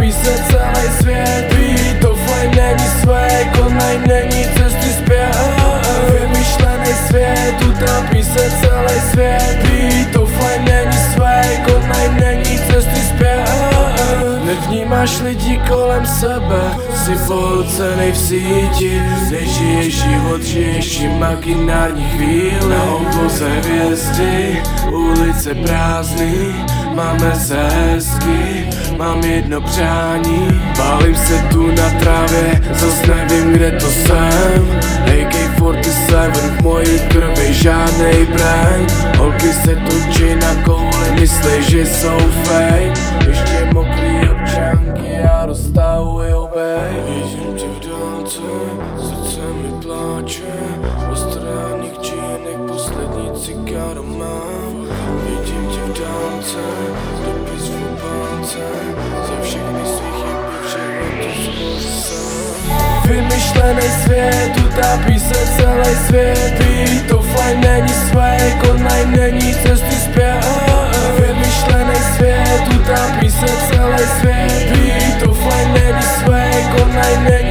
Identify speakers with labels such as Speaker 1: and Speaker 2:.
Speaker 1: utápí se celý svět. Být offline není své, konaj není cesty zpět. Vymyšlený svět, utápí se celý svět. Být offline není své, konaj není cesty zpět. Nevnímáš lidi kolem sebe, jsi pohlcenej v síti. Nežiješ život, žiješ imaginární chvíli. Na obloze hvězdy, ulice prázdný, máme se hezky, mám jedno přání. Pálím se tu na trávě, zas nevím kde to jsem. AK-47 v mojí krvi žádnej brain. Holky se točí na kouli, myslej, že jsou fake. Ještě mokrý občanky a roztahujou bej. Vidím tě v dálce, srdce mi pláče. Po stránních džínek poslední cigáro mám. Vidím tě v dálce, dopis v obálce. Za všechny svých chyby všechno to sám. Vymyšlený svět, utápí se celý svět. Být offline není své, konaj není cesty zpět. Vymyšlený svět, utápí se celý svět. Být offline není své, konaj není